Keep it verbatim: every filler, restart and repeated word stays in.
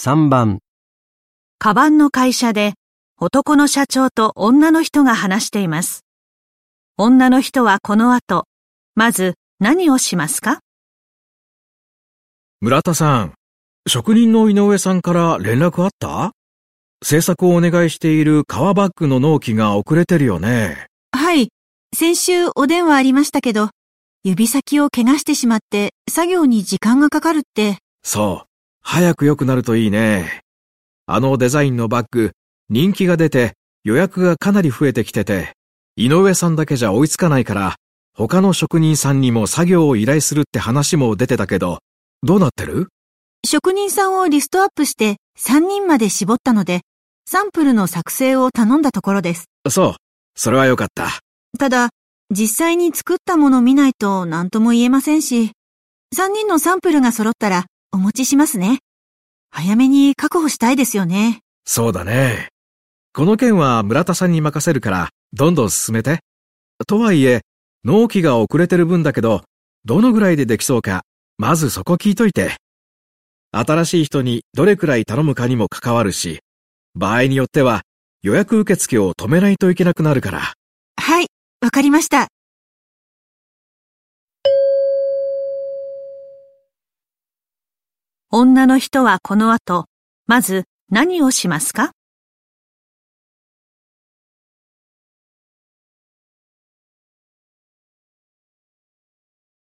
さんばん、 カバンの会社で男の社長と女の人が話しています。女の人はこの後、まず何をしますか？ 村田さん、職人の井上さんから連絡あった？製作をお願いしている革バッグの納期が遅れてるよね。 はい。先週お電話ありましたけど、指先を怪我してしまって作業に時間がかかるって。 そう。早く良くなるといいね。あのデザインのバッグ、人気が出て予約がかなり増えてきてて、井上さんだけじゃ追いつかないから、他の職人さんにも作業を依頼するって話も出てたけど、どうなってる？ 職人さんをリストアップしてさんにんまで絞ったので、サンプルの作成を頼んだところです。 そう。それは良かった。 ただ、実際に作ったものを見ないと何とも言えませんし、さんにんのサンプルが揃ったらお持ちしますね。早めに確保したいですよね。 そうだね。この件は村田さんに任せるから、どんどん進めて。とはいえ、納期が遅れてる分だけど、どのぐらいでできそうか、まずそこ聞いといて。新しい人にどれくらい頼むかにも関わるし、場合によっては予約受付を止めないといけなくなるから。 はい、わかりました。 女の人はこの後、まず何をしますか？